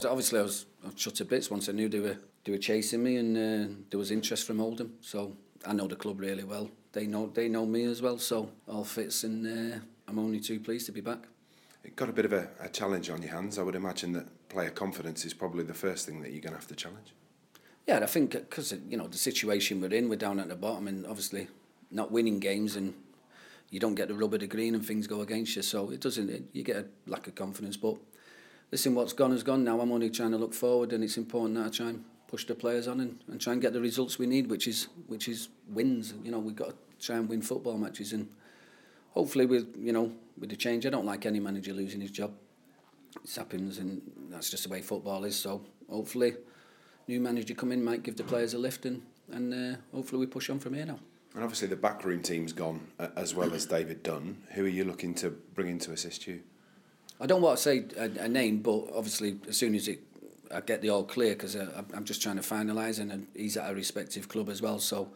Obviously, I was shut to bits once I knew they were chasing me, and there was interest from Oldham. So I know the club really well. They know me as well. So all fits, and I'm only too pleased to be back. It got a bit of a challenge on your hands. I would imagine that player confidence is probably the first thing that you're going to have to challenge. Yeah, I think because the situation we're in, we're down at the bottom, and obviously not winning games, and you don't get the rub of the green, and things go against you. So you get a lack of confidence, but. Listen, what's gone has gone now. I'm only trying to look forward, and it's important that I try and push the players on and try and get the results we need, which is wins. We've got to try and win football matches, and hopefully with the change, I don't like any manager losing his job. It happens, and that's just the way football is. So hopefully, new manager come in might give the players a lift, and hopefully we push on from here now. And obviously the backroom team's gone, as well as David Dunn. Who are you looking to bring in to assist you? I don't want to say a name, but obviously as soon as I get the all clear, because I'm just trying to finalise, and he's at a respective club as well. So,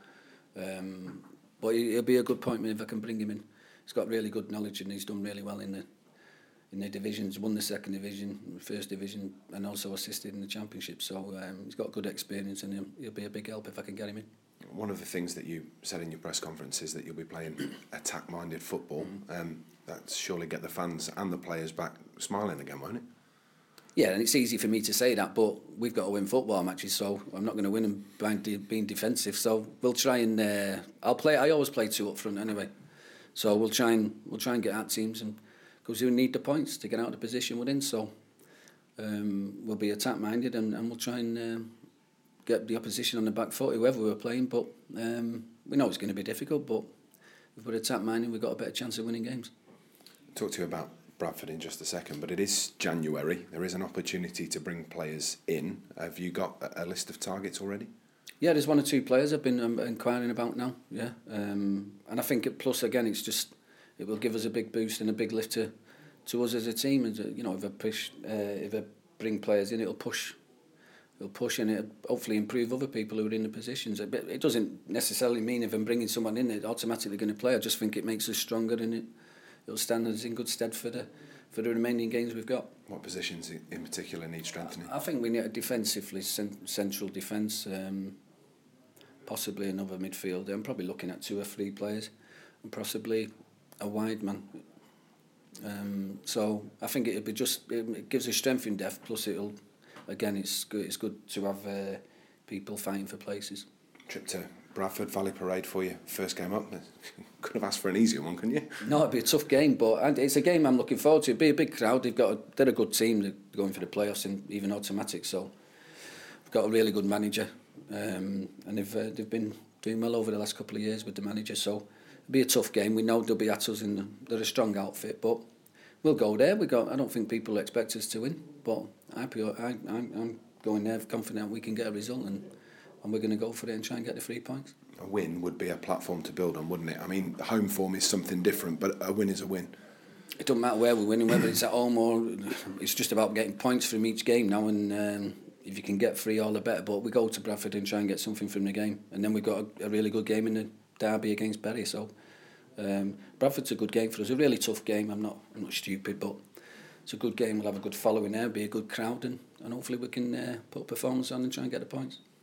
but it'll be a good appointment if I can bring him in. He's got really good knowledge, and he's done really well in the divisions. Won the second division, first division, and also assisted in the championship. So he's got good experience, and he'll be a big help if I can get him in. One of the things that you said in your press conference is that you'll be playing attack-minded football. That's surely get the fans and the players back smiling again, won't it? Yeah, and it's easy for me to say that, but we've got to win football matches, so I'm not going to win them by being defensive. So we'll try and I always play two up front anyway. So we'll try and get at teams, and because we need the points to get out of the position we're in. So we'll be attack-minded, and we'll try and get the opposition on the back foot, whoever we're playing. But we know it's going to be difficult, but if we're attack-minded, we've got a better chance of winning games. Talk to you about Bradford in just a second, but it is January. There is an opportunity to bring players in. Have you got a list of targets already? Yeah, there's one or two players I've been inquiring about now. Yeah, and I think plus again, it will give us a big boost and a big lift to us as a team. And if I bring players in, it'll push and it'll hopefully improve other people who are in the positions. It doesn't necessarily mean if I'm bringing someone in, they're automatically going to play. I just think it makes us stronger, and it'll stand us in good stead for the remaining games we've got. What positions in particular need strengthening? I think we need a defensively central defence, possibly another midfielder. I'm probably looking at 2 or 3 players, and possibly a wide man. So I think it gives us strength in depth. Plus it's good to have people fighting for places. Trip to Bradford, Valley Parade for you, first game up. Could have asked for an easier one, couldn't you? No, it'd be a tough game, but it's a game I'm looking forward to. It'd be a big crowd. They're a good team. They're going for the playoffs and even automatic. So we've got a really good manager, and they've been doing well over the last couple of years with the manager. So it'll be a tough game. We know they'll be at us, and they're a strong outfit, but we'll go there. I don't think people expect us to win, but I'm going there confident we can get a result, and we're going to go for it and try and get the 3 points. A win would be a platform to build on, wouldn't it? I mean, the home form is something different, but a win is a win. It doesn't matter where we're winning, whether it's at home or it's just about getting points from each game now, and if you can get 3, all the better. But we go to Bradford and try and get something from the game, and then we've got a really good game in the derby against Bury. So Bradford's a good game for us. A really tough game. I'm not stupid, but it's a good game. We'll have a good following there, be a good crowd, and hopefully we can put a performance on and try and get the points.